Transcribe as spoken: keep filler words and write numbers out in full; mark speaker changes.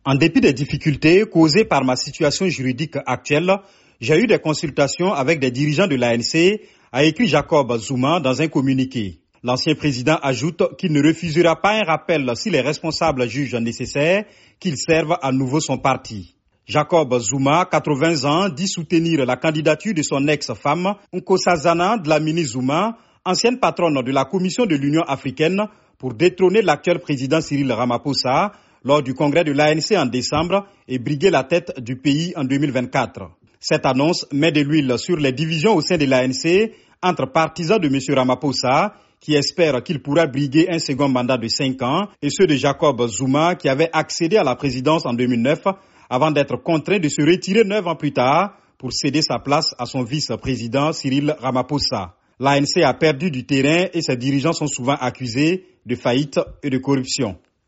Speaker 1: En dépit des difficultés causées par ma situation juridique actuelle, j'ai eu des consultations avec des dirigeants de l'A N C, a écrit Jacob Zuma dans un communiqué. L'ancien président ajoute qu'il ne refusera pas un rappel si les responsables jugent nécessaire qu'il serve à nouveau son parti. Jacob Zuma, quatre-vingts ans, dit soutenir la candidature de son ex-femme, Nkosazana Dlamini Zuma, ancienne patronne de la Commission de l'Union africaine, pour détrôner l'actuel président Cyril Ramaphosa lors du congrès de l'A N C en décembre et briguer la tête du pays en deux mille vingt-quatre. Cette annonce met de l'huile sur les divisions au sein de l'A N C entre partisans de M. Ramaphosa, qui espèrent qu'il pourra briguer un second mandat de cinq ans, et ceux de Jacob Zuma, qui avait accédé à la présidence en deux mille neuf, avant d'être contraint de se retirer neuf ans plus tard pour céder sa place à son vice-président Cyril Ramaphosa. L'A N C a perdu du terrain et ses dirigeants sont souvent accusés de faillite et de corruption.